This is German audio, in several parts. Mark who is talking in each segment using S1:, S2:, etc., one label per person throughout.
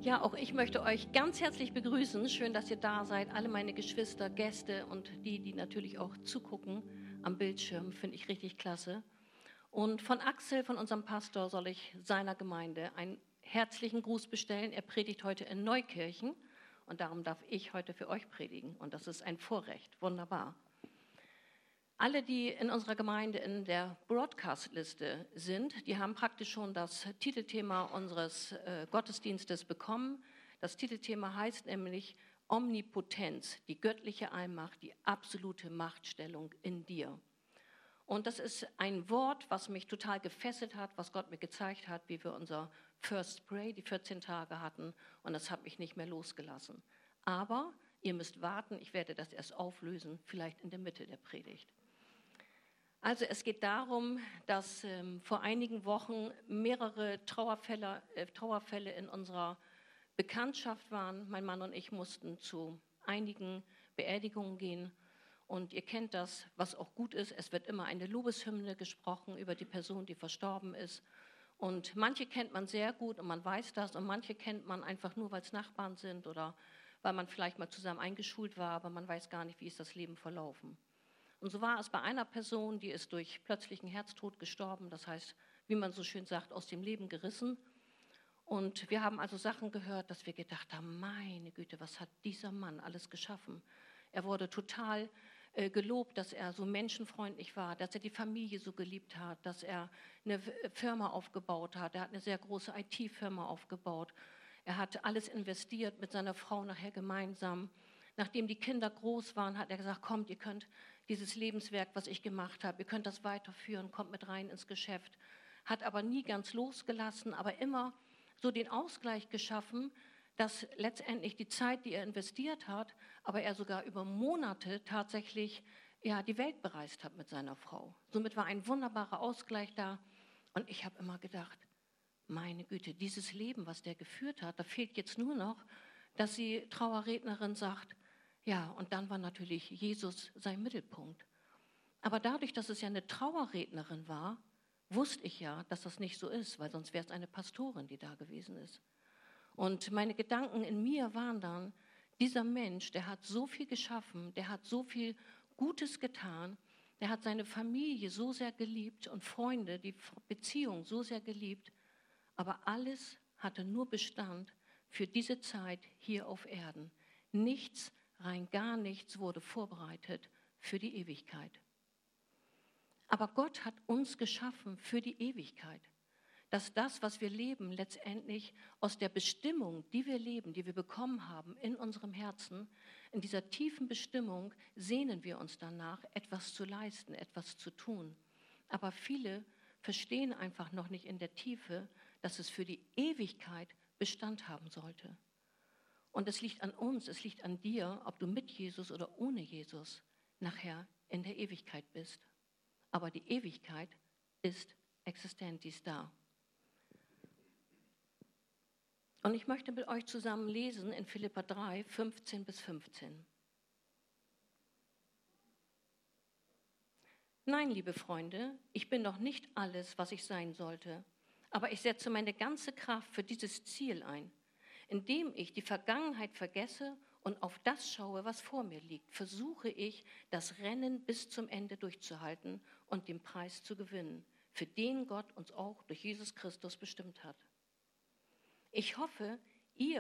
S1: Ja, auch ich möchte euch ganz herzlich begrüßen. Schön, dass ihr da seid. Alle meine Geschwister, Gäste und die natürlich auch zugucken am Bildschirm, finde ich richtig klasse. Und von Axel, von unserem Pastor, soll ich seiner Gemeinde einen herzlichen Gruß bestellen. Er predigt heute in Neukirchen und darum darf ich heute für euch predigen. Und das ist ein Vorrecht. Wunderbar. Alle, die in unserer Gemeinde in der Broadcast-Liste sind, die haben praktisch schon das Titelthema unseres Gottesdienstes bekommen. Das Titelthema heißt nämlich Omnipotenz, die göttliche Allmacht, die absolute Machtstellung in dir. Und das ist ein Wort, was mich total gefesselt hat, was Gott mir gezeigt hat, wie wir unser First Pray, die 14 Tage hatten. Und das hat mich nicht mehr losgelassen. Aber ihr müsst warten, ich werde das erst auflösen, vielleicht in der Mitte der Predigt. Also es geht darum, dass vor einigen Wochen mehrere Trauerfälle in unserer Bekanntschaft waren. Mein Mann und ich mussten zu einigen Beerdigungen gehen. Und ihr kennt das, was auch gut ist. Es wird immer eine Lobeshymne gesprochen über die Person, die verstorben ist. Und manche kennt man sehr gut und man weiß das. Und manche kennt man einfach nur, weil es Nachbarn sind oder weil man vielleicht mal zusammen eingeschult war, aber man weiß gar nicht, wie ist das Leben verlaufen. Und so war es bei einer Person, die ist durch plötzlichen Herztod gestorben, das heißt, wie man so schön sagt, aus dem Leben gerissen. Und wir haben also Sachen gehört, dass wir gedacht haben, meine Güte, was hat dieser Mann alles geschaffen? Er wurde total gelobt, dass er so menschenfreundlich war, dass er die Familie so geliebt hat, dass er eine Firma aufgebaut hat. Er hat eine sehr große IT-Firma aufgebaut. Er hat alles investiert mit seiner Frau nachher gemeinsam. Nachdem die Kinder groß waren, hat er gesagt, kommt, ihr könnt dieses Lebenswerk, was ich gemacht habe, ihr könnt das weiterführen, kommt mit rein ins Geschäft. Hat aber nie ganz losgelassen, aber immer so den Ausgleich geschaffen, dass letztendlich die Zeit, die er investiert hat, aber er sogar über Monate tatsächlich die Welt bereist hat mit seiner Frau. Somit war ein wunderbarer Ausgleich da. Und ich habe immer gedacht, meine Güte, dieses Leben, was der geführt hat, da fehlt jetzt nur noch, dass die Trauerrednerin sagt, ja, und dann war natürlich Jesus sein Mittelpunkt. Aber dadurch, dass es ja eine Trauerrednerin war, wusste ich ja, dass das nicht so ist, weil sonst wäre es eine Pastorin, die da gewesen ist. Und meine Gedanken in mir waren dann, dieser Mensch, der hat so viel geschaffen, der hat so viel Gutes getan, der hat seine Familie so sehr geliebt und Freunde, die Beziehung so sehr geliebt, aber alles hatte nur Bestand für diese Zeit hier auf Erden. Nichts, rein gar nichts wurde vorbereitet für die Ewigkeit. Aber Gott hat uns geschaffen für die Ewigkeit. Dass das, was wir leben, letztendlich aus der Bestimmung, die wir leben, die wir bekommen haben in unserem Herzen, in dieser tiefen Bestimmung sehnen wir uns danach, etwas zu leisten, etwas zu tun. Aber viele verstehen einfach noch nicht in der Tiefe, dass es für die Ewigkeit Bestand haben sollte. Und es liegt an uns, es liegt an dir, ob du mit Jesus oder ohne Jesus nachher in der Ewigkeit bist. Aber die Ewigkeit ist existent, die ist da. Und ich möchte mit euch zusammen lesen in Philipper 3, 15 bis 15. Nein, liebe Freunde, ich bin noch nicht alles, was ich sein sollte, aber ich setze meine ganze Kraft für dieses Ziel ein. Indem ich die Vergangenheit vergesse und auf das schaue, was vor mir liegt, versuche ich, das Rennen bis zum Ende durchzuhalten und den Preis zu gewinnen, für den Gott uns auch durch Jesus Christus bestimmt hat. Ich hoffe, die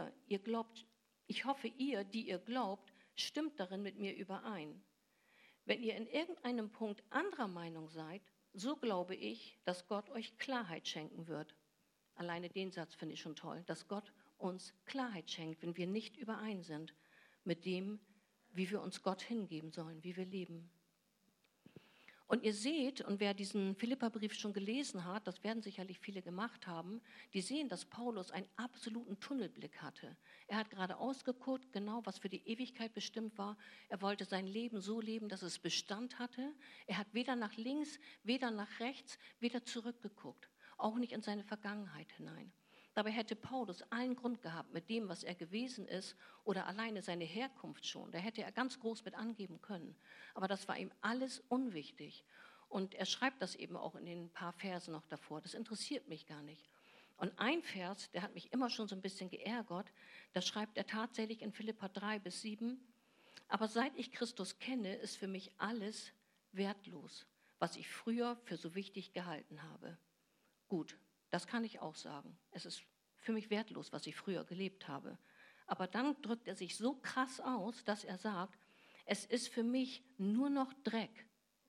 S1: ihr glaubt, stimmt darin mit mir überein. Wenn ihr in irgendeinem Punkt anderer Meinung seid, so glaube ich, dass Gott euch Klarheit schenken wird. Alleine den Satz finde ich schon toll, dass Gott uns Klarheit schenkt, wenn wir nicht überein sind mit dem, wie wir uns Gott hingeben sollen, wie wir leben. Und ihr seht, und wer diesen Philipperbrief schon gelesen hat, das werden sicherlich viele gemacht haben, die sehen, dass Paulus einen absoluten Tunnelblick hatte. Er hat gerade ausgeguckt, genau was für die Ewigkeit bestimmt war. Er wollte sein Leben so leben, dass es Bestand hatte. Er hat weder nach links, weder nach rechts, weder zurückgeguckt, auch nicht in seine Vergangenheit hinein. Dabei hätte Paulus allen Grund gehabt, mit dem, was er gewesen ist, oder alleine seine Herkunft schon. Da hätte er ganz groß mit angeben können. Aber das war ihm alles unwichtig. Und er schreibt das eben auch in den paar Versen noch davor. Das interessiert mich gar nicht. Und ein Vers, der hat mich immer schon so ein bisschen geärgert, da schreibt er tatsächlich in Philipper 3-7, aber seit ich Christus kenne, ist für mich alles wertlos, was ich früher für so wichtig gehalten habe. Gut, das kann ich auch sagen. Es ist für mich wertlos, was ich früher gelebt habe. Aber dann drückt er sich so krass aus, dass er sagt, es ist für mich nur noch Dreck.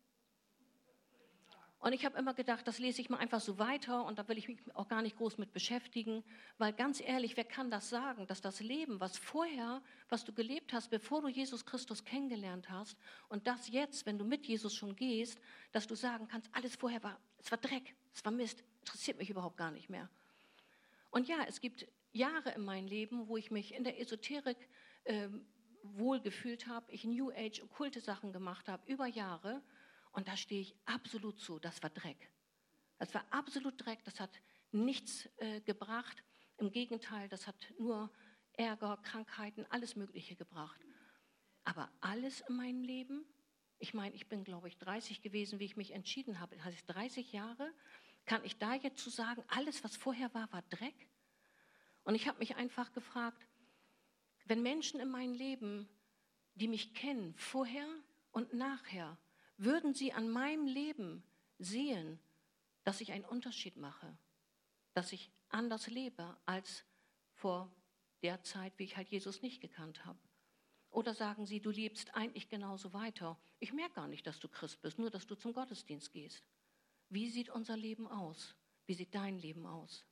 S1: Und ich habe immer gedacht, das lese ich mal einfach so weiter und da will ich mich auch gar nicht groß mit beschäftigen, weil ganz ehrlich, wer kann das sagen, dass das Leben, was du gelebt hast, bevor du Jesus Christus kennengelernt hast und das jetzt, wenn du mit Jesus schon gehst, dass du sagen kannst, alles vorher es war Dreck, es war Mist, interessiert mich überhaupt gar nicht mehr. Und ja, es gibt Jahre in meinem Leben, wo ich mich in der Esoterik wohlgefühlt habe, ich New Age, okkulte Sachen gemacht habe, über Jahre. Und da stehe ich absolut zu, das war Dreck. Das war absolut Dreck, das hat nichts gebracht. Im Gegenteil, das hat nur Ärger, Krankheiten, alles Mögliche gebracht. Aber alles in meinem Leben, ich meine, ich bin, glaube ich, 30 gewesen, wie ich mich entschieden habe. Das heißt, 30 Jahre, kann ich da jetzt zu sagen, alles, was vorher war, war Dreck? Und ich habe mich einfach gefragt, wenn Menschen in meinem Leben, die mich kennen, vorher und nachher, würden sie an meinem Leben sehen, dass ich einen Unterschied mache, dass ich anders lebe als vor der Zeit, wie ich halt Jesus nicht gekannt habe? Oder sagen sie, du lebst eigentlich genauso weiter. Ich merke gar nicht, dass du Christ bist, nur dass du zum Gottesdienst gehst. Wie sieht unser Leben aus? Wie sieht dein Leben aus?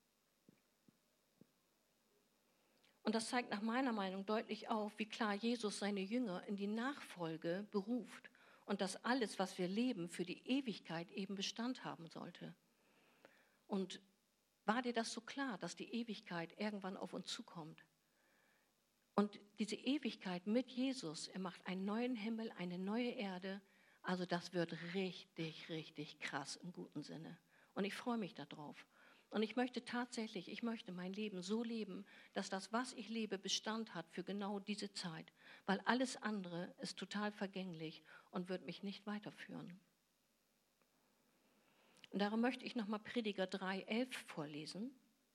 S1: Und das zeigt nach meiner Meinung deutlich auf, wie klar Jesus seine Jünger in die Nachfolge beruft und dass alles, was wir leben, für die Ewigkeit eben Bestand haben sollte. Und war dir das so klar, dass die Ewigkeit irgendwann auf uns zukommt? Und diese Ewigkeit mit Jesus, er macht einen neuen Himmel, eine neue Erde. Also das wird richtig, richtig krass im guten Sinne. Und ich freue mich darauf. Und ich möchte mein Leben so leben, dass das, was ich lebe, Bestand hat für genau diese Zeit. Weil alles andere ist total vergänglich und wird mich nicht weiterführen. Und darum möchte ich nochmal Prediger 3,11 vorlesen.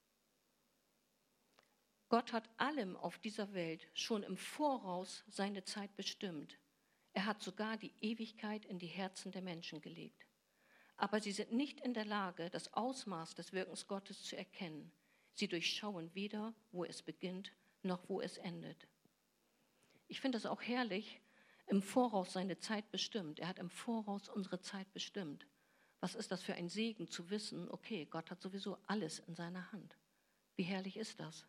S1: Gott hat allem auf dieser Welt schon im Voraus seine Zeit bestimmt. Er hat sogar die Ewigkeit in die Herzen der Menschen gelegt. Aber sie sind nicht in der Lage, das Ausmaß des Wirkens Gottes zu erkennen. Sie durchschauen weder, wo es beginnt, noch wo es endet. Ich finde es auch herrlich, im Voraus seine Zeit bestimmt. Er hat im Voraus unsere Zeit bestimmt. Was ist das für ein Segen zu wissen, okay, Gott hat sowieso alles in seiner Hand. Wie herrlich ist das?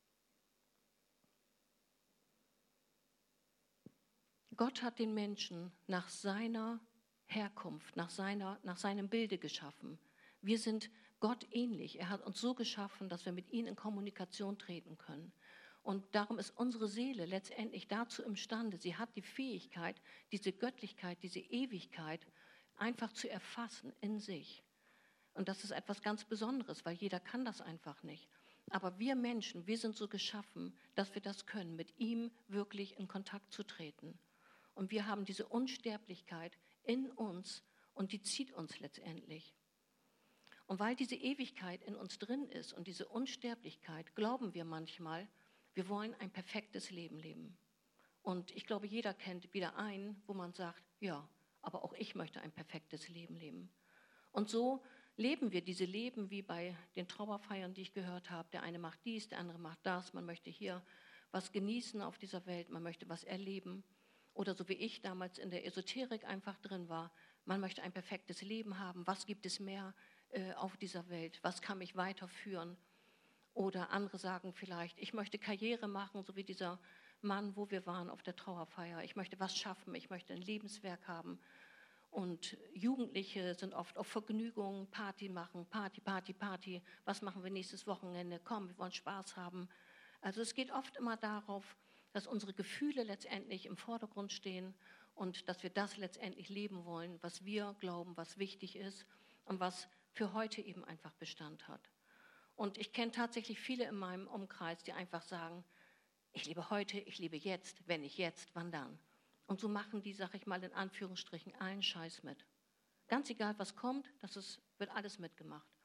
S1: Gott hat den Menschen nach seiner Herkunft, nach seinem Bilde geschaffen. Wir sind Gott ähnlich. Er hat uns so geschaffen, dass wir mit ihm in Kommunikation treten können. Und darum ist unsere Seele letztendlich dazu imstande, sie hat die Fähigkeit, diese Göttlichkeit, diese Ewigkeit einfach zu erfassen in sich. Und das ist etwas ganz Besonderes, weil jeder kann das einfach nicht. Aber wir Menschen, wir sind so geschaffen, dass wir das können, mit ihm wirklich in Kontakt zu treten. Und wir haben diese Unsterblichkeit in uns und die zieht uns letztendlich. Und weil diese Ewigkeit in uns drin ist und diese Unsterblichkeit, glauben wir manchmal, wir wollen ein perfektes Leben leben. Und ich glaube, jeder kennt wieder einen, wo man sagt, ja, aber auch ich möchte ein perfektes Leben leben. Und so leben wir diese Leben wie bei den Trauerfeiern, die ich gehört habe. Der eine macht dies, der andere macht das. Man möchte hier was genießen auf dieser Welt, man möchte was erleben. Oder so wie ich damals in der Esoterik einfach drin war, man möchte ein perfektes Leben haben. Was gibt es mehr auf dieser Welt? Was kann mich weiterführen? Oder andere sagen vielleicht, ich möchte Karriere machen, so wie dieser Mann, wo wir waren auf der Trauerfeier. Ich möchte was schaffen, ich möchte ein Lebenswerk haben. Und Jugendliche sind oft auf Vergnügung, Party machen, Party, Party, Party. Was machen wir nächstes Wochenende? Komm, wir wollen Spaß haben. Also es geht oft immer darauf, dass unsere Gefühle letztendlich im Vordergrund stehen und dass wir das letztendlich leben wollen, was wir glauben, was wichtig ist und was für heute eben einfach Bestand hat. Und ich kenne tatsächlich viele in meinem Umkreis, die einfach sagen, ich lebe heute, ich lebe jetzt, wenn nicht jetzt, wann dann? Und so machen die, sag ich mal in Anführungsstrichen, allen Scheiß mit. Ganz egal, was kommt, wird alles mitgemacht.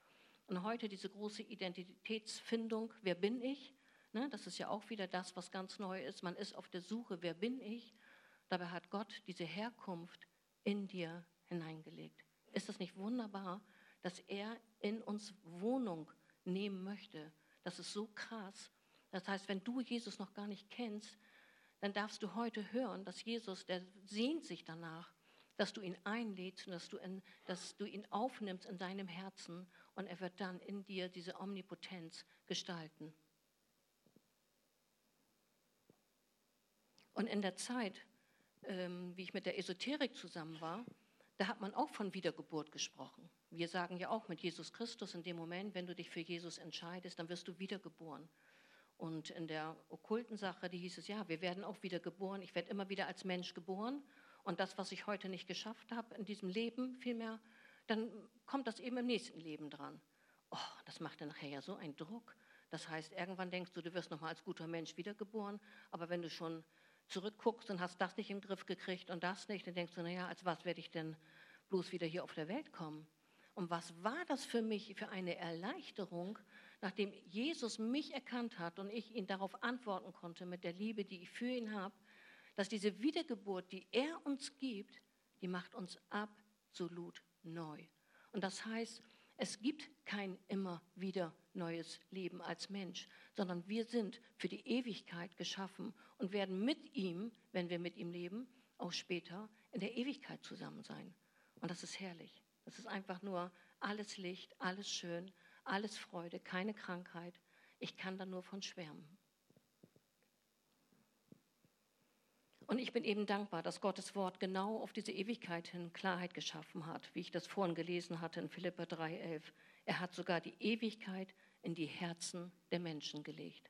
S1: Und heute diese große Identitätsfindung, wer bin ich? Ne, das ist ja auch wieder das, was ganz neu ist. Man ist auf der Suche, wer bin ich? Dabei hat Gott diese Herkunft in dir hineingelegt. Ist das nicht wunderbar, dass er in uns Wohnung nehmen möchte? Das ist so krass. Das heißt, wenn du Jesus noch gar nicht kennst, dann darfst du heute hören, dass Jesus, der sehnt sich danach, dass du ihn einlädst und dass du ihn aufnimmst in deinem Herzen und er wird dann in dir diese Omnipotenz gestalten. Und in der Zeit, wie ich mit der Esoterik zusammen war, da hat man auch von Wiedergeburt gesprochen. Wir sagen ja auch mit Jesus Christus, in dem Moment, wenn du dich für Jesus entscheidest, dann wirst du wiedergeboren. Und in der okkulten Sache, die hieß es, ja, wir werden auch wieder geboren. Ich werde immer wieder als Mensch geboren. Und das, was ich heute nicht geschafft habe in diesem Leben, vielmehr, dann kommt das eben im nächsten Leben dran. Oh, das macht dann nachher ja so einen Druck. Das heißt, irgendwann denkst du, du wirst nochmal als guter Mensch wiedergeboren. Aber wenn du schon zurückguckst und hast das nicht im Griff gekriegt und das nicht, dann denkst du, naja, als was werde ich denn bloß wieder hier auf der Welt kommen? Und was war das für mich für eine Erleichterung, nachdem Jesus mich erkannt hat und ich ihn darauf antworten konnte mit der Liebe, die ich für ihn habe, dass diese Wiedergeburt, die er uns gibt, die macht uns absolut neu. Und das heißt, es gibt kein immer wieder neues Leben als Mensch, sondern wir sind für die Ewigkeit geschaffen und werden mit ihm, wenn wir mit ihm leben, auch später in der Ewigkeit zusammen sein. Und das ist herrlich. Das ist einfach nur alles Licht, alles schön, alles Freude, keine Krankheit. Ich kann da nur von schwärmen. Und ich bin eben dankbar, dass Gottes Wort genau auf diese Ewigkeit hin Klarheit geschaffen hat, wie ich das vorhin gelesen hatte in Philipper 3,11. Er hat sogar die Ewigkeit in die Herzen der Menschen gelegt.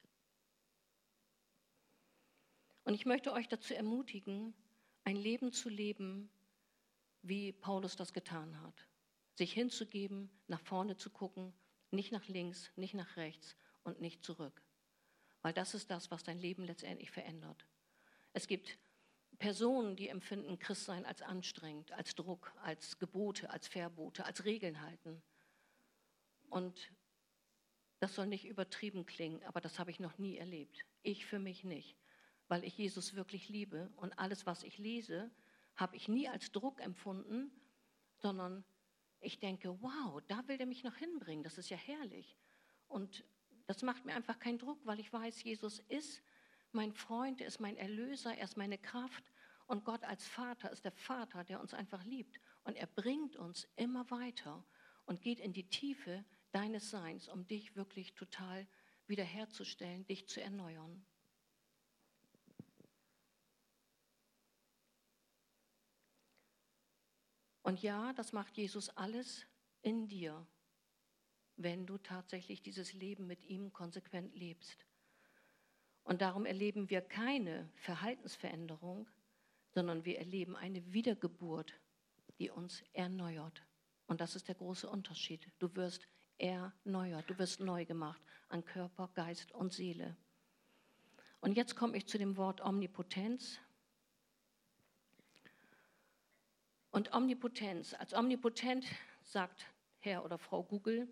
S1: Und ich möchte euch dazu ermutigen, ein Leben zu leben, wie Paulus das getan hat. Sich hinzugeben, nach vorne zu gucken, nicht nach links, nicht nach rechts und nicht zurück. Weil das ist das, was dein Leben letztendlich verändert. Es gibt Personen, die empfinden Christsein als anstrengend, als Druck, als Gebote, als Verbote, als Regeln halten. Und das soll nicht übertrieben klingen, aber das habe ich noch nie erlebt. Ich für mich nicht, weil ich Jesus wirklich liebe und alles, was ich lese, habe ich nie als Druck empfunden, sondern ich denke, wow, da will der mich noch hinbringen, das ist ja herrlich. Und das macht mir einfach keinen Druck, weil ich weiß, Jesus ist mein Freund, er ist mein Erlöser, er ist meine Kraft. Und Gott als Vater ist der Vater, der uns einfach liebt. Und er bringt uns immer weiter und geht in die Tiefe deines Seins, um dich wirklich total wiederherzustellen, dich zu erneuern. Und ja, das macht Jesus alles in dir, wenn du tatsächlich dieses Leben mit ihm konsequent lebst. Und darum erleben wir keine Verhaltensveränderung, sondern wir erleben eine Wiedergeburt, die uns erneuert. Und das ist der große Unterschied. Du wirst erneuert, du wirst neu gemacht an Körper, Geist und Seele. Und jetzt komme ich zu dem Wort Omnipotenz. Und Omnipotenz, als omnipotent sagt Herr oder Frau Google,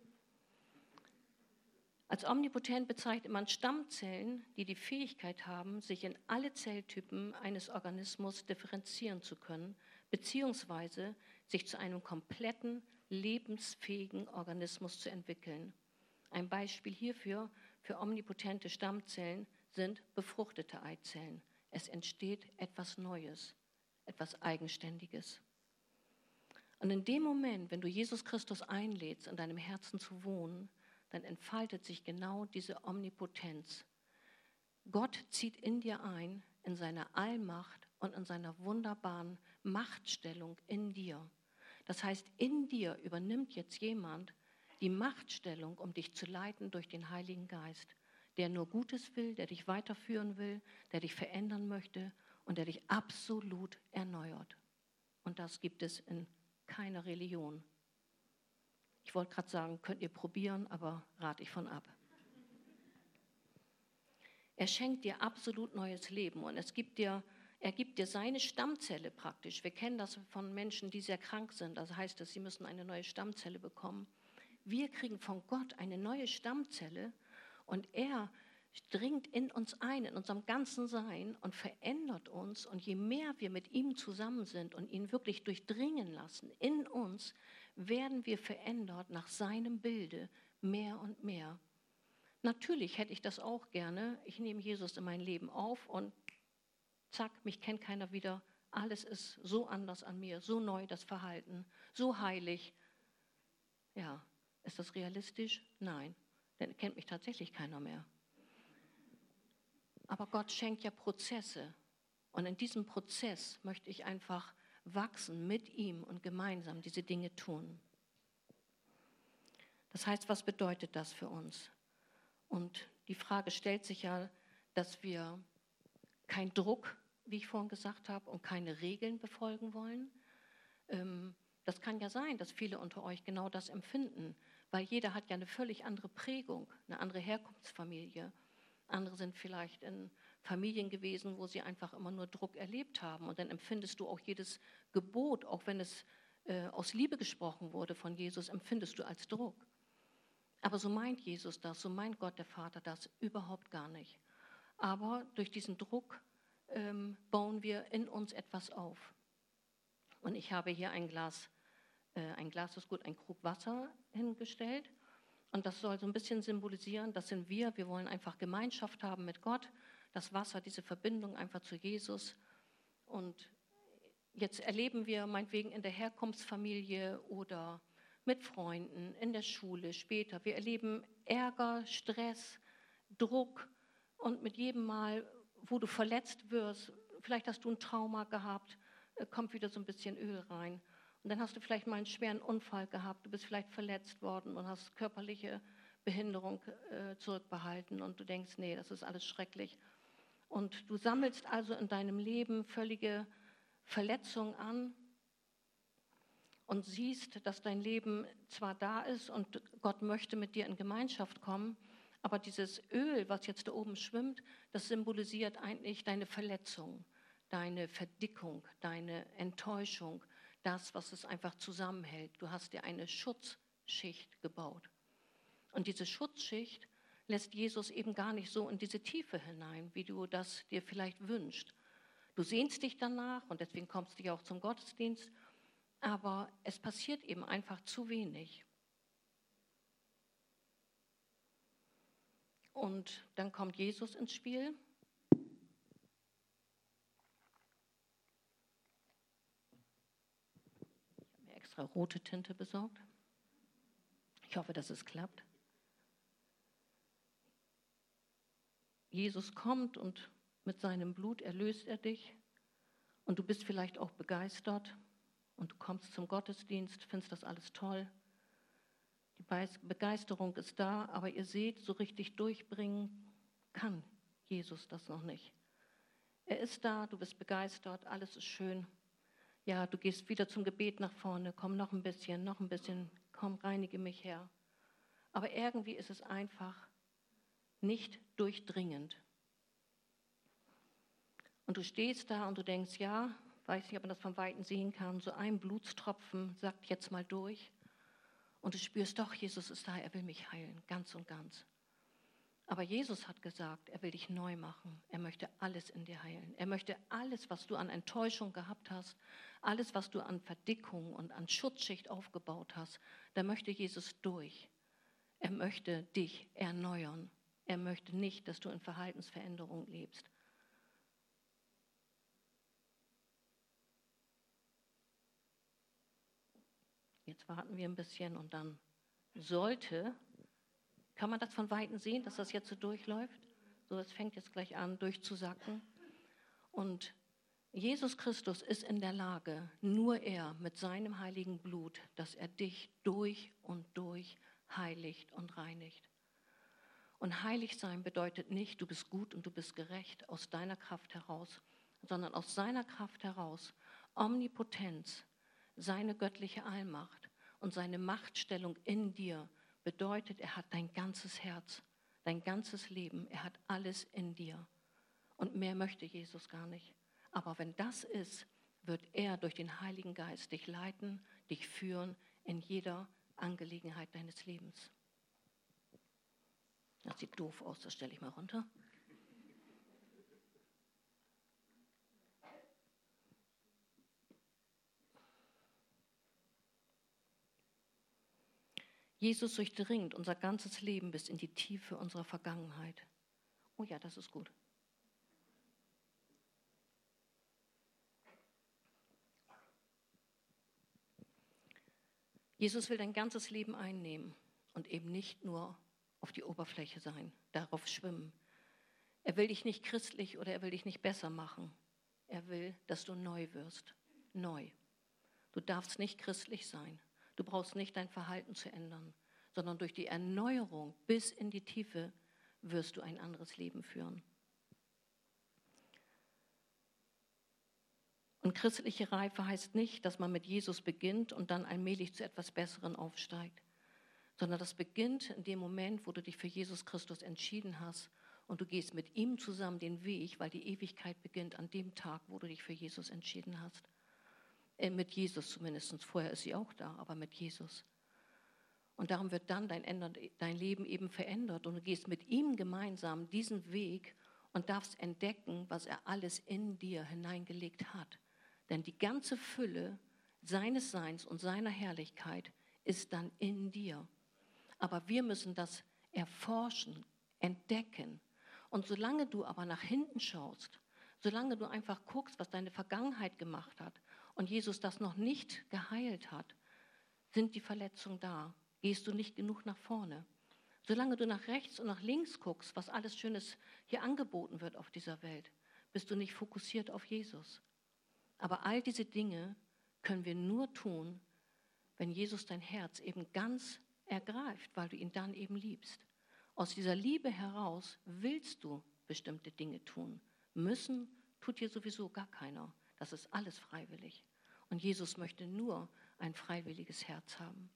S1: als omnipotent bezeichnet man Stammzellen, die die Fähigkeit haben, sich in alle Zelltypen eines Organismus differenzieren zu können, beziehungsweise sich zu einem kompletten, lebensfähigen Organismus zu entwickeln. Ein Beispiel hierfür, für omnipotente Stammzellen, sind befruchtete Eizellen. Es entsteht etwas Neues, etwas Eigenständiges. Und in dem Moment, wenn du Jesus Christus einlädst, in deinem Herzen zu wohnen, dann entfaltet sich genau diese Omnipotenz. Gott zieht in dir ein, in seiner Allmacht und in seiner wunderbaren Machtstellung in dir. Das heißt, in dir übernimmt jetzt jemand die Machtstellung, um dich zu leiten durch den Heiligen Geist, der nur Gutes will, der dich weiterführen will, der dich verändern möchte und der dich absolut erneuert. Und das gibt es in keiner Religion. Ich wollte gerade sagen, könnt ihr probieren, aber rate ich von ab. Er schenkt dir absolut neues Leben und er gibt dir seine Stammzelle praktisch. Wir kennen das von Menschen, die sehr krank sind. Das heißt, sie müssen eine neue Stammzelle bekommen. Wir kriegen von Gott eine neue Stammzelle und er dringt in uns ein, in unserem ganzen Sein und verändert uns. Und je mehr wir mit ihm zusammen sind und ihn wirklich durchdringen lassen, in uns werden wir verändert nach seinem Bilde mehr und mehr. Natürlich hätte ich das auch gerne. Ich nehme Jesus in mein Leben auf und zack, mich kennt keiner wieder. Alles ist so anders an mir, so neu das Verhalten, so heilig. Ja, ist das realistisch? Nein, dann kennt mich tatsächlich keiner mehr. Aber Gott schenkt ja Prozesse. Und in diesem Prozess möchte ich einfach wachsen mit ihm und gemeinsam diese Dinge tun. Das heißt, was bedeutet das für uns? Und die Frage stellt sich ja, dass wir keinen Druck, wie ich vorhin gesagt habe, und keine Regeln befolgen wollen. Das kann ja sein, dass viele unter euch genau das empfinden, weil jeder hat ja eine völlig andere Prägung, eine andere Herkunftsfamilie. Andere sind vielleicht in Familien gewesen, wo sie einfach immer nur Druck erlebt haben. Und dann empfindest du auch jedes Gebot, auch wenn es aus Liebe gesprochen wurde von Jesus, empfindest du als Druck. Aber so meint Jesus das, so meint Gott der Vater das überhaupt gar nicht. Aber durch diesen Druck bauen wir in uns etwas auf. Und ich habe hier ein Glas ist gut, ein Krug Wasser hingestellt. Und das soll so ein bisschen symbolisieren, das sind wir. Wir wollen einfach Gemeinschaft haben mit Gott. Das Wasser, diese Verbindung einfach zu Jesus. Und jetzt erleben wir meinetwegen in der Herkunftsfamilie oder mit Freunden, in der Schule, später. Wir erleben Ärger, Stress, Druck. Und mit jedem Mal, wo du verletzt wirst, vielleicht hast du ein Trauma gehabt, kommt wieder so ein bisschen Öl rein. Und dann hast du vielleicht mal einen schweren Unfall gehabt, du bist vielleicht verletzt worden und hast körperliche Behinderung zurückbehalten und du denkst, nee, das ist alles schrecklich. Und du sammelst also in deinem Leben völlige Verletzungen an und siehst, dass dein Leben zwar da ist und Gott möchte mit dir in Gemeinschaft kommen, aber dieses Öl, was jetzt da oben schwimmt, das symbolisiert eigentlich deine Verletzung, deine Verdickung, deine Enttäuschung, das, was es einfach zusammenhält. Du hast dir eine Schutzschicht gebaut. Und diese Schutzschicht lässt Jesus eben gar nicht so in diese Tiefe hinein, wie du das dir vielleicht wünschst. Du sehnst dich danach und deswegen kommst du ja auch zum Gottesdienst, aber es passiert eben einfach zu wenig. Und dann kommt Jesus ins Spiel. Extra rote Tinte besorgt. Ich hoffe, dass es klappt. Jesus kommt und mit seinem Blut erlöst er dich. Und du bist vielleicht auch begeistert und du kommst zum Gottesdienst, findest das alles toll. Die Begeisterung ist da, aber ihr seht, so richtig durchbringen kann Jesus das noch nicht. Er ist da, du bist begeistert, alles ist schön. Ja, du gehst wieder zum Gebet nach vorne, komm noch ein bisschen, komm, reinige mich her. Aber irgendwie ist es einfach nicht durchdringend. Und du stehst da und du denkst, ja, weiß nicht, ob man das von Weitem sehen kann, so ein Blutstropfen sagt jetzt mal durch. Und du spürst doch, Jesus ist da, er will mich heilen, ganz und ganz. Aber Jesus hat gesagt, er will dich neu machen. Er möchte alles in dir heilen. Er möchte alles, was du an Enttäuschung gehabt hast, alles, was du an Verdickung und an Schutzschicht aufgebaut hast, da möchte Jesus durch. Er möchte dich erneuern. Er möchte nicht, dass du in Verhaltensveränderung lebst. Jetzt warten wir ein bisschen und dann kann man das von Weitem sehen, dass das jetzt so durchläuft? So, es fängt jetzt gleich an, durchzusacken. Und Jesus Christus ist in der Lage, nur er mit seinem heiligen Blut, dass er dich durch und durch heiligt und reinigt. Und heilig sein bedeutet nicht, du bist gut und du bist gerecht aus deiner Kraft heraus, sondern aus seiner Kraft heraus Omnipotenz, seine göttliche Allmacht und seine Machtstellung in dir bedeutet, er hat dein ganzes Herz, dein ganzes Leben, er hat alles in dir. Und mehr möchte Jesus gar nicht. Aber wenn das ist, wird er durch den Heiligen Geist dich leiten, dich führen in jeder Angelegenheit deines Lebens. Das sieht doof aus, das stelle ich mal runter. Jesus durchdringt unser ganzes Leben bis in die Tiefe unserer Vergangenheit. Oh ja, das ist gut. Jesus will dein ganzes Leben einnehmen und eben nicht nur auf die Oberfläche sein, darauf schwimmen. Er will dich nicht christlich oder er will dich nicht besser machen. Er will, dass du neu wirst. Neu. Du darfst nicht christlich sein. Du brauchst nicht dein Verhalten zu ändern, sondern durch die Erneuerung bis in die Tiefe wirst du ein anderes Leben führen. Und christliche Reife heißt nicht, dass man mit Jesus beginnt und dann allmählich zu etwas Besseren aufsteigt, sondern das beginnt in dem Moment, wo du dich für Jesus Christus entschieden hast und du gehst mit ihm zusammen den Weg, weil die Ewigkeit beginnt an dem Tag, wo du dich für Jesus entschieden hast. Mit Jesus zumindest, vorher ist sie auch da, aber mit Jesus. Und darum wird dann dein Leben eben verändert und du gehst mit ihm gemeinsam diesen Weg und darfst entdecken, was er alles in dir hineingelegt hat. Denn die ganze Fülle seines Seins und seiner Herrlichkeit ist dann in dir. Aber wir müssen das erforschen, entdecken. Und solange du aber nach hinten schaust, solange du einfach guckst, was deine Vergangenheit gemacht hat und Jesus das noch nicht geheilt hat, sind die Verletzungen da. Gehst du nicht genug nach vorne. Solange du nach rechts und nach links guckst, was alles Schönes hier angeboten wird auf dieser Welt, bist du nicht fokussiert auf Jesus. Aber all diese Dinge können wir nur tun, wenn Jesus dein Herz eben ganz ergreift, weil du ihn dann eben liebst. Aus dieser Liebe heraus willst du bestimmte Dinge tun. Müssen tut hier sowieso gar keiner. Das ist alles freiwillig. Und Jesus möchte nur ein freiwilliges Herz haben.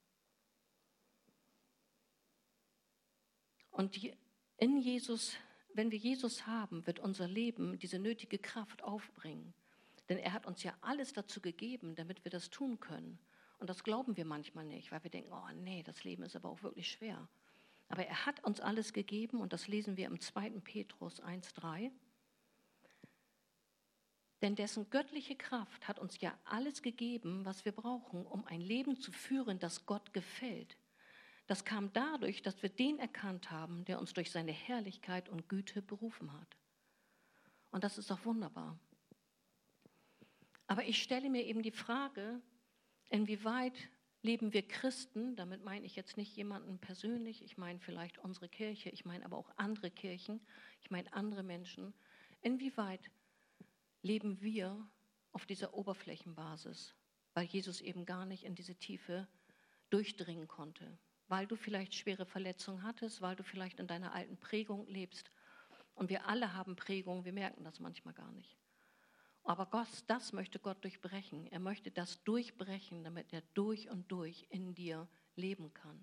S1: Und in Jesus, wenn wir Jesus haben, wird unser Leben diese nötige Kraft aufbringen. Denn er hat uns ja alles dazu gegeben, damit wir das tun können. Und das glauben wir manchmal nicht, weil wir denken, oh nee, das Leben ist aber auch wirklich schwer. Aber er hat uns alles gegeben und das lesen wir im 2. Petrus 1,3. Denn dessen göttliche Kraft hat uns ja alles gegeben, was wir brauchen, um ein Leben zu führen, das Gott gefällt. Das kam dadurch, dass wir den erkannt haben, der uns durch seine Herrlichkeit und Güte berufen hat. Und das ist doch wunderbar. Aber ich stelle mir eben die Frage, inwieweit leben wir Christen, damit meine ich jetzt nicht jemanden persönlich, ich meine vielleicht unsere Kirche, ich meine aber auch andere Kirchen, ich meine andere Menschen, inwieweit leben wir auf dieser Oberflächenbasis, weil Jesus eben gar nicht in diese Tiefe durchdringen konnte, weil du vielleicht schwere Verletzungen hattest, weil du vielleicht in deiner alten Prägung lebst. Und wir alle haben Prägungen, wir merken das manchmal gar nicht. Aber das möchte Gott durchbrechen. Er möchte das durchbrechen, damit er durch und durch in dir leben kann.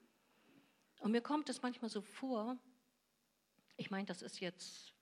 S1: Und mir kommt es manchmal so vor, ich meine, das ist jetzt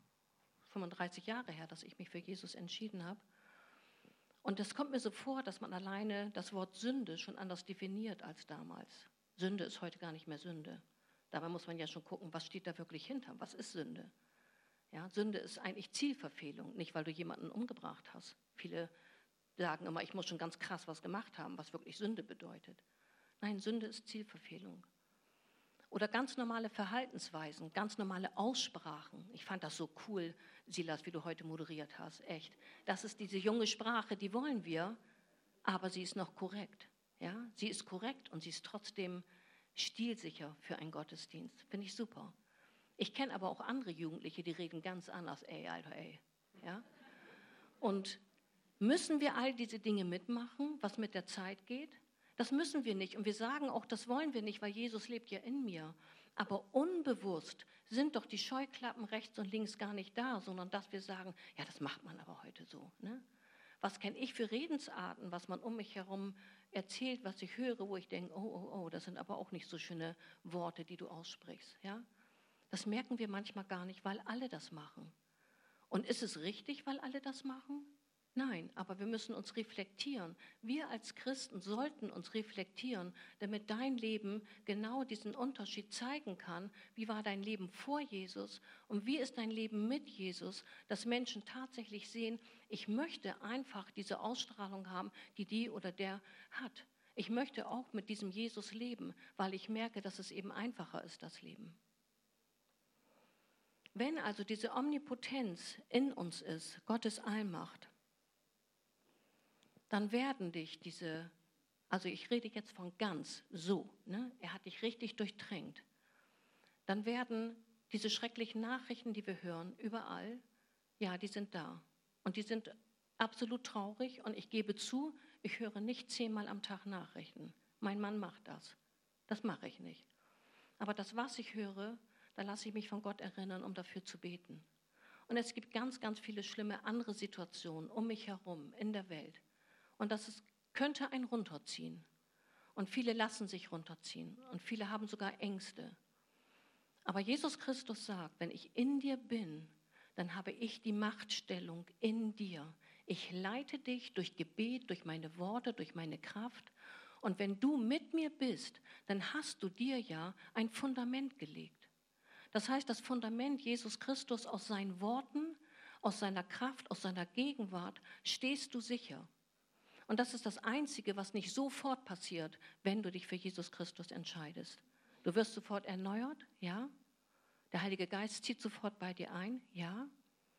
S1: 35 Jahre her, dass ich mich für Jesus entschieden habe. Und es kommt mir so vor, dass man alleine das Wort Sünde schon anders definiert als damals. Sünde ist heute gar nicht mehr Sünde. Dabei muss man ja schon gucken, was steht da wirklich hinter? Was ist Sünde? Ja, Sünde ist eigentlich Zielverfehlung, nicht weil du jemanden umgebracht hast. Viele sagen immer, ich muss schon ganz krass was gemacht haben, was wirklich Sünde bedeutet. Nein, Sünde ist Zielverfehlung. Oder ganz normale Verhaltensweisen, ganz normale Aussprachen. Ich fand das so cool, Silas, wie du heute moderiert hast, echt. Das ist diese junge Sprache, die wollen wir, aber sie ist noch korrekt. Ja? Sie ist korrekt und sie ist trotzdem stilsicher für einen Gottesdienst. Finde ich super. Ich kenne aber auch andere Jugendliche, die reden ganz anders. Ey, Alter, ey. Ja? Und müssen wir all diese Dinge mitmachen, was mit der Zeit geht? Das müssen wir nicht. Und wir sagen auch, das wollen wir nicht, weil Jesus lebt ja in mir. Aber unbewusst sind doch die Scheuklappen rechts und links gar nicht da, sondern dass wir sagen, ja, das macht man aber heute so. Ne? Was kenne ich für Redensarten, was man um mich herum erzählt, was ich höre, wo ich denke, oh, das sind aber auch nicht so schöne Worte, die du aussprichst. Ja? Das merken wir manchmal gar nicht, weil alle das machen. Und ist es richtig, weil alle das machen? Nein, aber wir müssen uns reflektieren. Wir als Christen sollten uns reflektieren, damit dein Leben genau diesen Unterschied zeigen kann. Wie war dein Leben vor Jesus und wie ist dein Leben mit Jesus, dass Menschen tatsächlich sehen, ich möchte einfach diese Ausstrahlung haben, die die oder der hat. Ich möchte auch mit diesem Jesus leben, weil ich merke, dass es eben einfacher ist, das Leben. Wenn also diese Omnipotenz in uns ist, Gottes Allmacht, dann werden dich also ich rede jetzt von ganz so, ne? Er hat dich richtig durchdrängt. Dann werden diese schrecklichen Nachrichten, die wir hören, überall, ja, die sind da. Und die sind absolut traurig und ich gebe zu, ich höre nicht 10-mal am Tag Nachrichten. Mein Mann macht das. Das mache ich nicht. Aber das, was ich höre, da lasse ich mich von Gott erinnern, um dafür zu beten. Und es gibt ganz, ganz viele schlimme andere Situationen um mich herum in der Welt. Und könnte einen runterziehen. Und viele lassen sich runterziehen. Und viele haben sogar Ängste. Aber Jesus Christus sagt, wenn ich in dir bin, dann habe ich die Machtstellung in dir. Ich leite dich durch Gebet, durch meine Worte, durch meine Kraft. Und wenn du mit mir bist, dann hast du dir ja ein Fundament gelegt. Das heißt, das Fundament Jesus Christus aus seinen Worten, aus seiner Kraft, aus seiner Gegenwart, stehst du sicher. Und das ist das Einzige, was nicht sofort passiert, wenn du dich für Jesus Christus entscheidest. Du wirst sofort erneuert, ja. Der Heilige Geist zieht sofort bei dir ein, ja.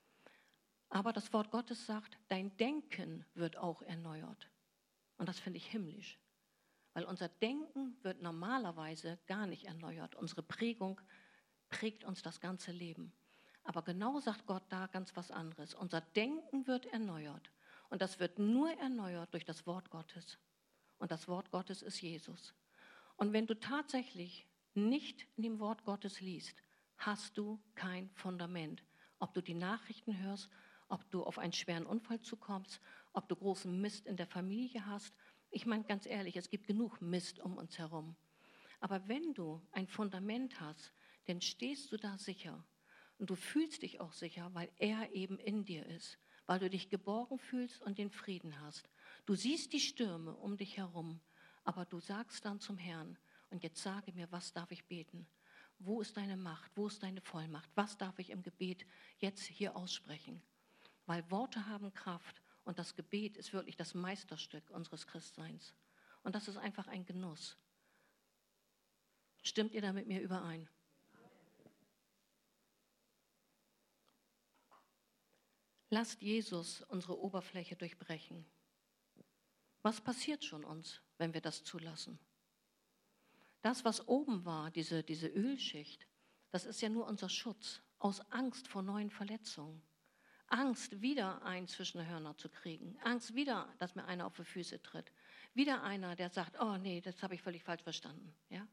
S1: Aber das Wort Gottes sagt, dein Denken wird auch erneuert. Und das finde ich himmlisch. Weil unser Denken wird normalerweise gar nicht erneuert. Unsere Prägung prägt uns das ganze Leben. Aber genau sagt Gott da ganz was anderes. Unser Denken wird erneuert. Und das wird nur erneuert durch das Wort Gottes. Und das Wort Gottes ist Jesus. Und wenn du tatsächlich nicht in dem Wort Gottes liest, hast du kein Fundament. Ob du die Nachrichten hörst, ob du auf einen schweren Unfall zukommst, ob du großen Mist in der Familie hast. Ich meine ganz ehrlich, es gibt genug Mist um uns herum. Aber wenn du ein Fundament hast, dann stehst du da sicher. Und du fühlst dich auch sicher, weil er eben in dir ist. Weil du dich geborgen fühlst und den Frieden hast. Du siehst die Stürme um dich herum, aber du sagst dann zum Herrn, und jetzt sage mir, was darf ich beten? Wo ist deine Macht? Wo ist deine Vollmacht? Was darf ich im Gebet jetzt hier aussprechen? Weil Worte haben Kraft und das Gebet ist wirklich das Meisterstück unseres Christseins. Und das ist einfach ein Genuss. Stimmt ihr da mit mir überein? Lasst Jesus unsere Oberfläche durchbrechen. Was passiert schon uns, wenn wir das zulassen? Das, was oben war, diese Ölschicht, das ist ja nur unser Schutz aus Angst vor neuen Verletzungen. Angst, wieder einen zwischen die Hörner zu kriegen. Angst, wieder, dass mir einer auf die Füße tritt. Wieder einer, der sagt, oh nee, das habe ich völlig falsch verstanden. Ja?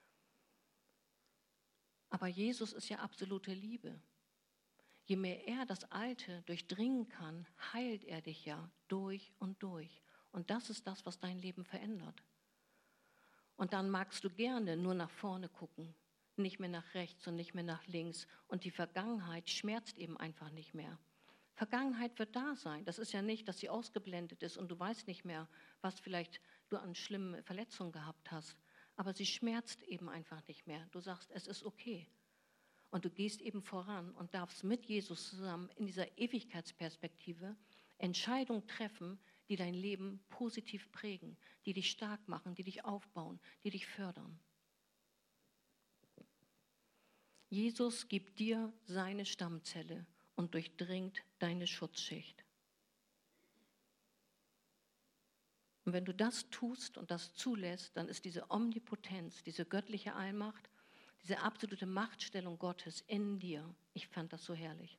S1: Aber Jesus ist ja absolute Liebe. Je mehr er das Alte durchdringen kann, heilt er dich ja durch und durch. Und das ist das, was dein Leben verändert. Und dann magst du gerne nur nach vorne gucken, nicht mehr nach rechts und nicht mehr nach links. Und die Vergangenheit schmerzt eben einfach nicht mehr. Vergangenheit wird da sein. Das ist ja nicht, dass sie ausgeblendet ist und du weißt nicht mehr, was vielleicht du an schlimmen Verletzungen gehabt hast. Aber sie schmerzt eben einfach nicht mehr. Du sagst, es ist okay. Und du gehst eben voran und darfst mit Jesus zusammen in dieser Ewigkeitsperspektive Entscheidungen treffen, die dein Leben positiv prägen, die dich stark machen, die dich aufbauen, die dich fördern. Jesus gibt dir seine Stammzelle und durchdringt deine Schutzschicht. Und wenn du das tust und das zulässt, dann ist diese Omnipotenz, diese göttliche Allmacht, diese absolute Machtstellung Gottes in dir. Ich fand das so herrlich.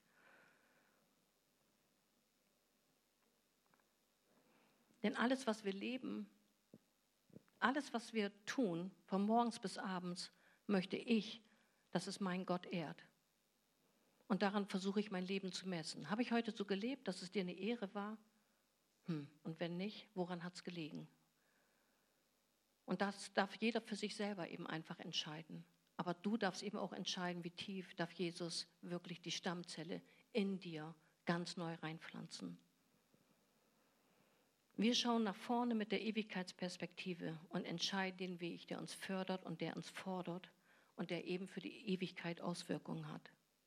S1: Denn alles, was wir leben, alles, was wir tun, von morgens bis abends, möchte ich, dass es mein Gott ehrt. Und daran versuche ich mein Leben zu messen. Habe ich heute so gelebt, dass es dir eine Ehre war? Und wenn nicht, woran hat es gelegen? Und das darf jeder für sich selber eben einfach entscheiden. Aber du darfst eben auch entscheiden, wie tief darf Jesus wirklich die Stammzelle in dir ganz neu reinpflanzen. Wir schauen nach vorne mit der Ewigkeitsperspektive und entscheiden den Weg, der uns fördert und der uns fordert und der eben für die Ewigkeit Auswirkungen hat.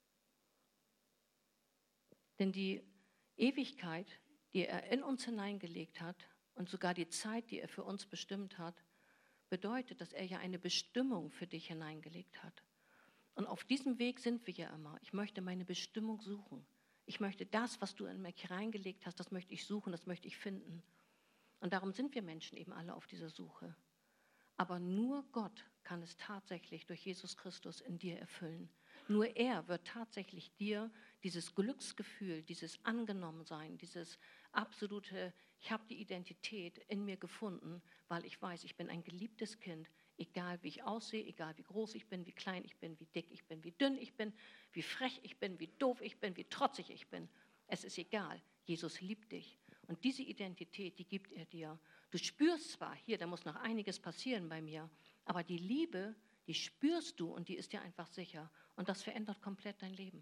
S1: Denn die Ewigkeit, die er in uns hineingelegt hat und sogar die Zeit, die er für uns bestimmt hat, bedeutet, dass er ja eine Bestimmung für dich hineingelegt hat. Und auf diesem Weg sind wir ja immer. Ich möchte meine Bestimmung suchen. Ich möchte das, was du in mich reingelegt hast, das möchte ich suchen, das möchte ich finden. Und darum sind wir Menschen eben alle auf dieser Suche. Aber nur Gott kann es tatsächlich durch Jesus Christus in dir erfüllen. Nur er wird tatsächlich dir dieses Glücksgefühl, dieses Angenommensein, dieses absolute, ich habe die Identität in mir gefunden, weil ich weiß, ich bin ein geliebtes Kind, egal wie ich aussehe, egal wie groß ich bin, wie klein ich bin, wie dick ich bin, wie dünn ich bin, wie frech ich bin, wie doof ich bin, wie trotzig ich bin. Es ist egal, Jesus liebt dich. Und diese Identität, die gibt er dir. Du spürst zwar, hier, da muss noch einiges passieren bei mir, aber die Liebe, die spürst du und die ist dir einfach sicher. Und das verändert komplett dein Leben.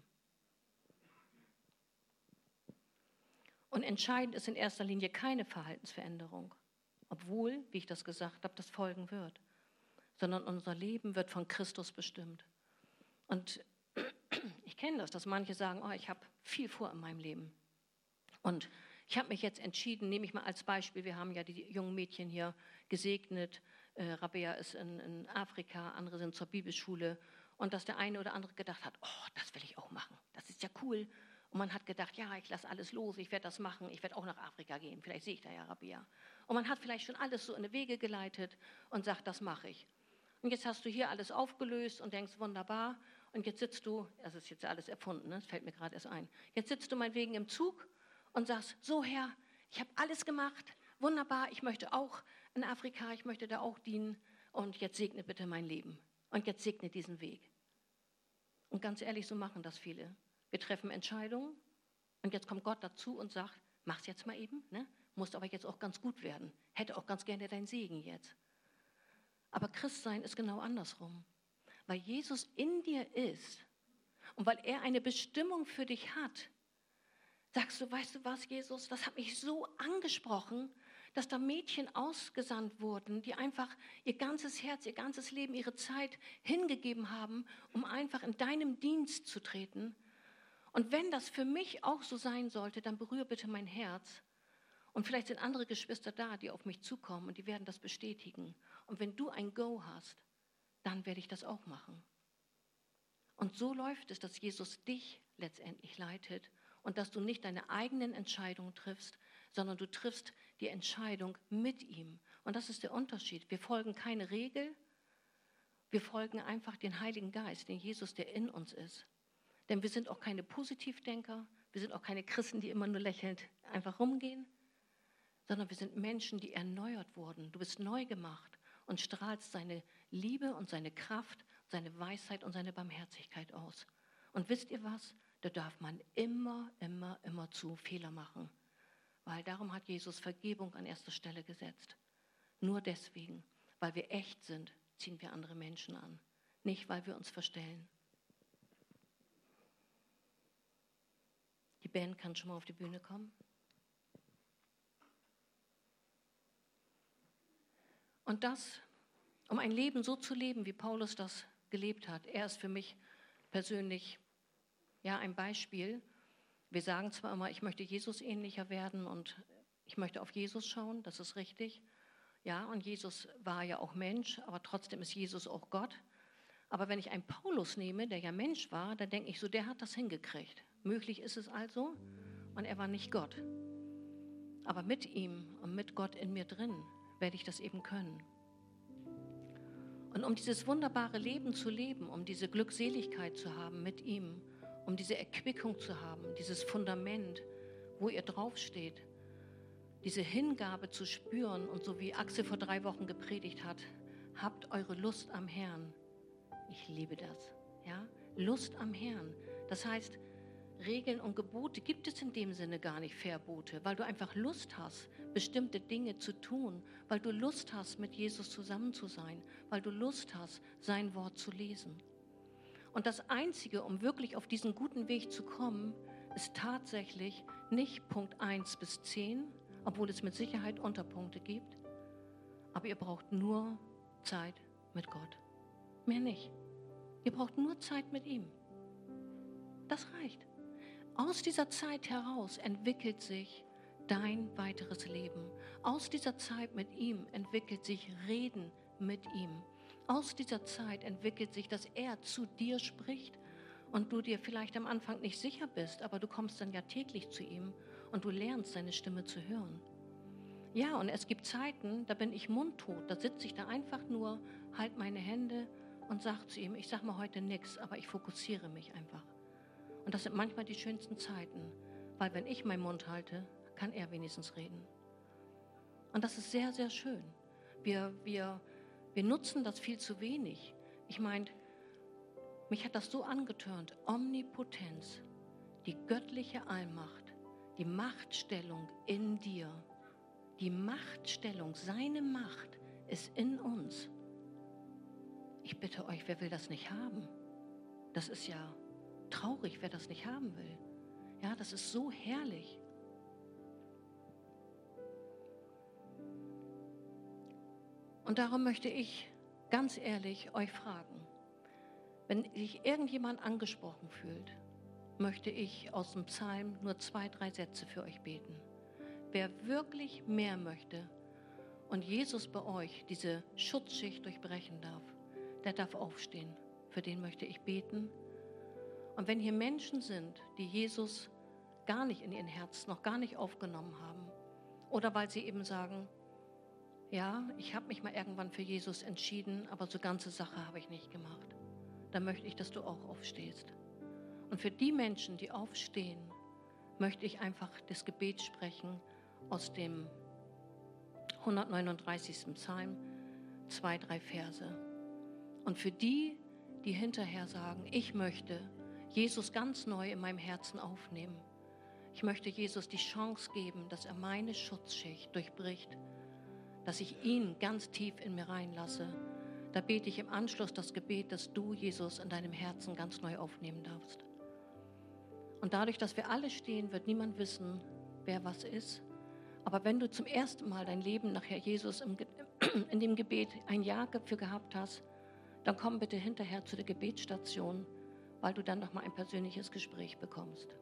S1: Und entscheidend ist in erster Linie keine Verhaltensveränderung, obwohl, wie ich das gesagt habe, das folgen wird, sondern unser Leben wird von Christus bestimmt. Und ich kenne das, dass manche sagen, oh, ich habe viel vor in meinem Leben. Und ich habe mich jetzt entschieden, nehme ich mal als Beispiel, wir haben ja die jungen Mädchen hier gesegnet, Rabea ist in Afrika, andere sind zur Bibelschule und dass der eine oder andere gedacht hat, oh, das will ich auch machen, das ist ja cool. Und man hat gedacht, ja, ich lasse alles los, ich werde das machen, ich werde auch nach Afrika gehen, vielleicht sehe ich da ja Rabea. Und man hat vielleicht schon alles so in die Wege geleitet und sagt, das mache ich. Und jetzt hast du hier alles aufgelöst und denkst, wunderbar, und jetzt sitzt du, das ist jetzt alles erfunden, ne? Das fällt mir gerade erst ein, jetzt sitzt du meinetwegen im Zug und sagst, so Herr, ich habe alles gemacht, wunderbar, ich möchte auch in Afrika, ich möchte da auch dienen und jetzt segne bitte mein Leben und jetzt segne diesen Weg. Und ganz ehrlich, so machen das viele. Wir treffen Entscheidungen und jetzt kommt Gott dazu und sagt, mach's jetzt mal eben, ne? Musst aber jetzt auch ganz gut werden, hätte auch ganz gerne deinen Segen jetzt. Aber Christsein ist genau andersrum, weil Jesus in dir ist und weil er eine Bestimmung für dich hat, sagst du, weißt du was, Jesus, das hat mich so angesprochen, dass da Mädchen ausgesandt wurden, die einfach ihr ganzes Herz, ihr ganzes Leben, ihre Zeit hingegeben haben, um einfach in deinem Dienst zu treten. Und wenn das für mich auch so sein sollte, dann berühre bitte mein Herz. Und vielleicht sind andere Geschwister da, die auf mich zukommen und die werden das bestätigen. Und wenn du ein Go hast, dann werde ich das auch machen. Und so läuft es, dass Jesus dich letztendlich leitet und dass du nicht deine eigenen Entscheidungen triffst, sondern du triffst die Entscheidung mit ihm. Und das ist der Unterschied. Wir folgen keine Regel, wir folgen einfach den Heiligen Geist, den Jesus, der in uns ist. Denn wir sind auch keine Positivdenker, wir sind auch keine Christen, die immer nur lächelnd einfach rumgehen, sondern wir sind Menschen, die erneuert wurden. Du bist neu gemacht und strahlst seine Liebe und seine Kraft, seine Weisheit und seine Barmherzigkeit aus. Und wisst ihr was? Da darf man immer zu Fehler machen. Weil darum hat Jesus Vergebung an erster Stelle gesetzt. Nur deswegen, weil wir echt sind, ziehen wir andere Menschen an. Nicht, weil wir uns verstellen. Die Band kann schon mal auf die Bühne kommen. Und das, um ein Leben so zu leben, wie Paulus das gelebt hat, er ist für mich persönlich ja ein Beispiel. Wir sagen zwar immer, ich möchte Jesus ähnlicher werden und ich möchte auf Jesus schauen, das ist richtig. Ja, und Jesus war ja auch Mensch, aber trotzdem ist Jesus auch Gott. Aber wenn ich einen Paulus nehme, der ja Mensch war, dann denke ich so, der hat das hingekriegt. Möglich ist es also und er war nicht Gott. Aber mit ihm und mit Gott in mir drin werde ich das eben können. Und um dieses wunderbare Leben zu leben, um diese Glückseligkeit zu haben mit ihm, um diese Erquickung zu haben, dieses Fundament, wo ihr draufsteht, diese Hingabe zu spüren und so wie Axel vor 3 Wochen gepredigt hat, habt eure Lust am Herrn. Ich liebe das. Ja? Lust am Herrn. Das heißt, Regeln und Gebote gibt es in dem Sinne gar nicht, Verbote, weil du einfach Lust hast, bestimmte Dinge zu tun, weil du Lust hast, mit Jesus zusammen zu sein, weil du Lust hast, sein Wort zu lesen. Und das Einzige, um wirklich auf diesen guten Weg zu kommen, ist tatsächlich nicht Punkt 1 bis 10, obwohl es mit Sicherheit Unterpunkte gibt. Aber ihr braucht nur Zeit mit Gott. Mehr nicht. Ihr braucht nur Zeit mit ihm. Das reicht. Aus dieser Zeit heraus entwickelt sich dein weiteres Leben. Aus dieser Zeit mit ihm entwickelt sich Reden mit ihm. Aus dieser Zeit entwickelt sich, dass er zu dir spricht und du dir vielleicht am Anfang nicht sicher bist, aber du kommst dann ja täglich zu ihm und du lernst, seine Stimme zu hören. Ja, und es gibt Zeiten, da bin ich mundtot, da sitze ich da einfach nur, halt meine Hände und sage zu ihm, ich sage mal heute nichts, aber ich fokussiere mich einfach. Und das sind manchmal die schönsten Zeiten, weil wenn ich meinen Mund halte, kann er wenigstens reden. Und das ist sehr, sehr schön. Wir nutzen das viel zu wenig. Ich meine, mich hat das so angetörnt. Omnipotenz, die göttliche Allmacht, die Machtstellung in dir. Die Machtstellung, seine Macht ist in uns. Ich bitte euch, wer will das nicht haben? Das ist ja traurig, wer das nicht haben will. Ja, das ist so herrlich. Und darum möchte ich ganz ehrlich euch fragen, wenn sich irgendjemand angesprochen fühlt, möchte ich aus dem Psalm nur 2, 3 Sätze für euch beten. Wer wirklich mehr möchte und Jesus bei euch diese Schutzschicht durchbrechen darf, der darf aufstehen. Für den möchte ich beten. Und wenn hier Menschen sind, die Jesus gar nicht in ihren Herzen, noch gar nicht aufgenommen haben, oder weil sie eben sagen, ja, ich habe mich mal irgendwann für Jesus entschieden, aber so ganze Sache habe ich nicht gemacht, dann möchte ich, dass du auch aufstehst. Und für die Menschen, die aufstehen, möchte ich einfach das Gebet sprechen aus dem 139. Psalm, 2, 3 Verse. Und für die, die hinterher sagen, ich möchte Jesus ganz neu in meinem Herzen aufnehmen. Ich möchte Jesus die Chance geben, dass er meine Schutzschicht durchbricht, dass ich ihn ganz tief in mir reinlasse. Da bete ich im Anschluss das Gebet, dass du Jesus in deinem Herzen ganz neu aufnehmen darfst. Und dadurch, dass wir alle stehen, wird niemand wissen, wer was ist. Aber wenn du zum ersten Mal dein Leben nachher Jesus in dem Gebet ein Jahr dafür gehabt hast, dann komm bitte hinterher zu der Gebetsstation, weil du dann nochmal ein persönliches Gespräch bekommst.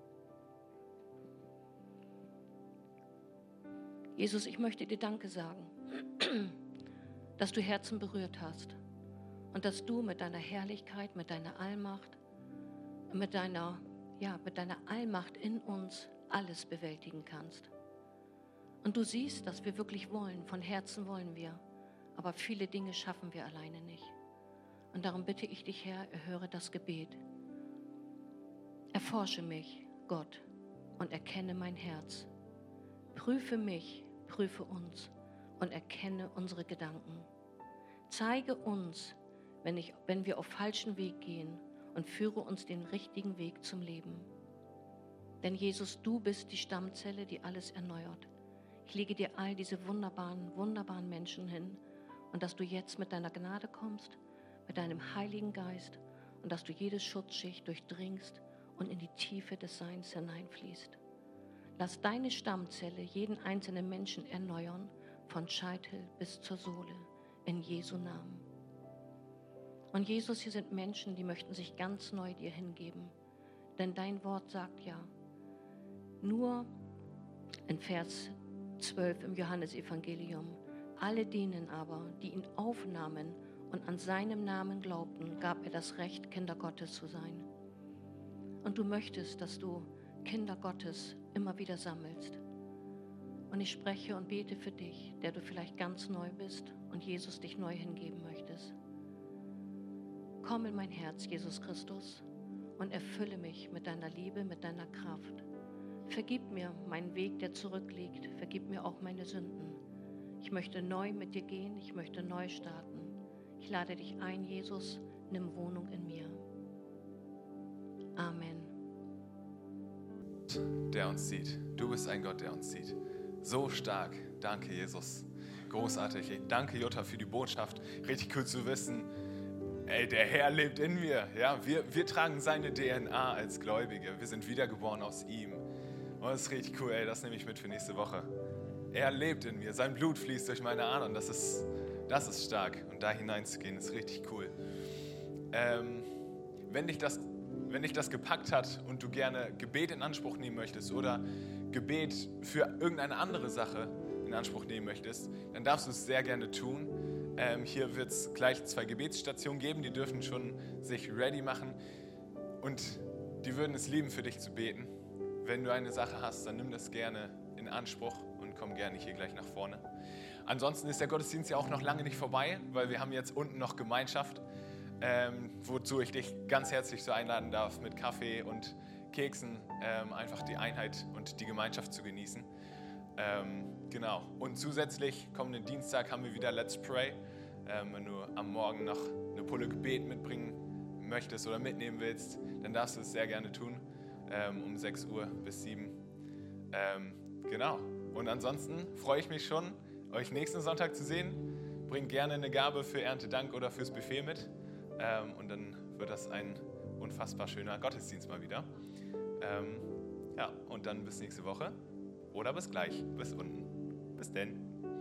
S1: Jesus, ich möchte dir Danke sagen, dass du Herzen berührt hast und dass du mit deiner Herrlichkeit, mit deiner Allmacht, mit deiner Allmacht in uns alles bewältigen kannst. Und du siehst, dass wir wirklich wollen, von Herzen wollen wir, aber viele Dinge schaffen wir alleine nicht. Und darum bitte ich dich, Herr, erhöre das Gebet. Erforsche mich, Gott, und erkenne mein Herz. Prüfe mich, prüfe uns und erkenne unsere Gedanken. Zeige uns, wenn wir auf falschen Weg gehen und führe uns den richtigen Weg zum Leben. Denn Jesus, du bist die Stammzelle, die alles erneuert. Ich lege dir all diese wunderbaren Menschen hin und dass du jetzt mit deiner Gnade kommst, mit deinem Heiligen Geist und dass du jede Schutzschicht durchdringst und in die Tiefe des Seins hineinfließt. Lass deine Stammzelle jeden einzelnen Menschen erneuern, von Scheitel bis zur Sohle, in Jesu Namen. Und Jesus, hier sind Menschen, die möchten sich ganz neu dir hingeben. Denn dein Wort sagt ja, nur in Vers 12 im Johannesevangelium, alle denen aber, die ihn aufnahmen und an seinem Namen glaubten, gab er das Recht, Kinder Gottes zu sein. Und du möchtest, dass du Kinder Gottes immer wieder sammelst. Und ich spreche und bete für dich, der du vielleicht ganz neu bist und Jesus dich neu hingeben möchtest. Komm in mein Herz, Jesus Christus, und erfülle mich mit deiner Liebe, mit deiner Kraft. Vergib mir meinen Weg, der zurückliegt. Vergib mir auch meine Sünden. Ich möchte neu mit dir gehen. Ich möchte neu starten. Ich lade dich ein, Jesus, nimm Wohnung in mir. Amen.
S2: Der uns sieht. Du bist ein Gott, der uns sieht. So stark. Danke, Jesus. Großartig. Danke, Jutta, für die Botschaft. Richtig cool zu wissen, ey, der Herr lebt in mir. Ja, wir tragen seine DNA als Gläubige. Wir sind wiedergeboren aus ihm. Und das ist richtig cool, ey, das nehme ich mit für nächste Woche. Er lebt in mir, sein Blut fließt durch meine Adern. Das ist stark. Und da hineinzugehen, ist richtig cool. Wenn dich das gepackt hat und du gerne Gebet in Anspruch nehmen möchtest oder Gebet für irgendeine andere Sache in Anspruch nehmen möchtest, dann darfst du es sehr gerne tun. Hier wird es gleich 2 Gebetsstationen geben, die dürfen schon sich ready machen und die würden es lieben, für dich zu beten. Wenn du eine Sache hast, dann nimm das gerne in Anspruch und komm gerne hier gleich nach vorne. Ansonsten ist der Gottesdienst ja auch noch lange nicht vorbei, weil wir haben jetzt unten noch Gemeinschaft, wozu ich dich ganz herzlich so einladen darf, mit Kaffee und Keksen einfach die Einheit und die Gemeinschaft zu genießen. Genau. Und zusätzlich kommenden Dienstag haben wir wieder Let's Pray. Wenn du am Morgen noch eine Pulle Gebet mitbringen möchtest oder mitnehmen willst, dann darfst du es sehr gerne tun, um 6 Uhr bis 7. Genau. Und ansonsten freue ich mich schon, euch nächsten Sonntag zu sehen. Bringt gerne eine Gabe für Erntedank oder fürs Buffet mit. Und dann wird das ein unfassbar schöner Gottesdienst mal wieder. Ja, und dann bis nächste Woche oder bis gleich, bis unten. Bis denn.